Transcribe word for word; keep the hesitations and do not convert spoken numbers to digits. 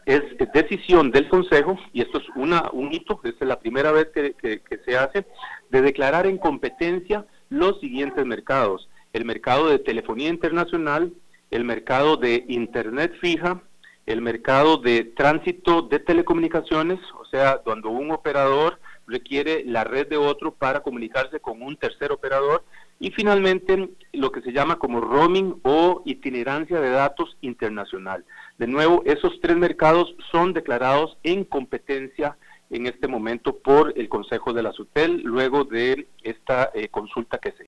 es decisión del Consejo, y esto es una, un hito, esta es la primera vez que, que, que se hace, de declarar en competencia los siguientes mercados: el mercado de telefonía internacional, el mercado de internet fija, el mercado de tránsito de telecomunicaciones, o sea, cuando un operador requiere la red de otro para comunicarse con un tercer operador, y finalmente lo que se llama como roaming o itinerancia de datos internacional. De nuevo, esos tres mercados son declarados en competencia en este momento por el Consejo de la SUTEL, luego de esta eh, consulta que se